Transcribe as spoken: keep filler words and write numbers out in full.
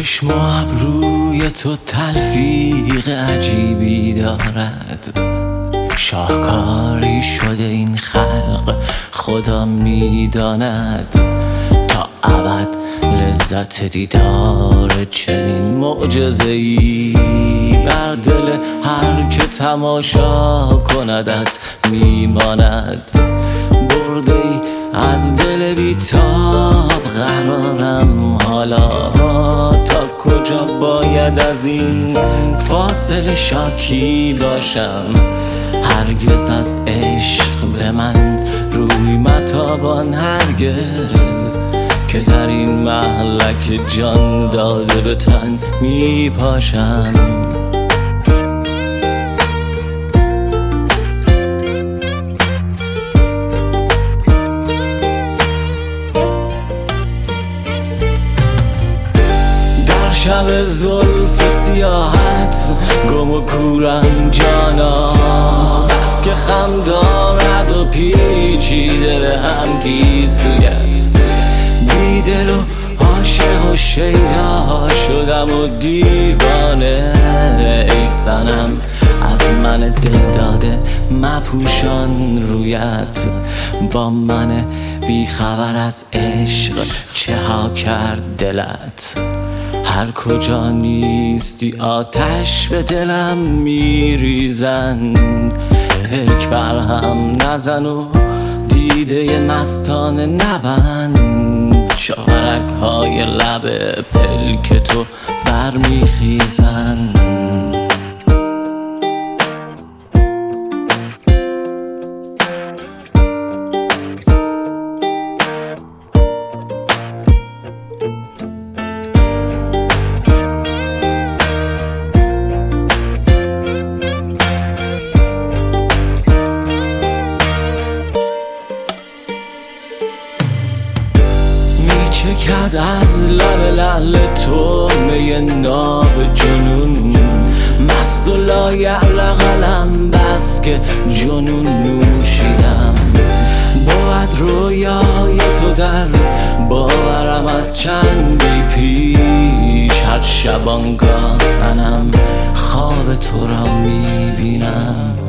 چشم و ابروی تو تلفیق عجیبی دارد، شاهکاری شده این خلق خدا میداند. تا ابد لذت دیدار چنین معجزه‌ای بر دل هر که تماشا کندت میماند. برده ای از دل بیتاب قرارم، حالا تا کجا باید از این فاصله شاکی باشم؟ هرگز از عشق به من روی متابان، هرگز که در این مهلک جان داده به تن می پاشم. در شب زلف سیاحت گم و کورم جانا، بس که خم دارد و پیچیده به هم گیسویت. بی دل و عاشق و شیدا شدم و دیوانه، ای صنم از من دل داده مپوشان رویت. با من بی خبر از عشق چه ها کرد دلت؟ هر کجا نیستی آتش به دلم میریزن. پلک بر هم نزن و دیده مستانه نبند، شارک های لب پلک تو برمیخیزن. چکد از لب لعل تو می ناب جنون، مست و لایعلق قلم بس که جنون نوشیدم. بود رویای تو در باورم از چندی پیش، هر شبانگاه صنم خواب تو را می بینم.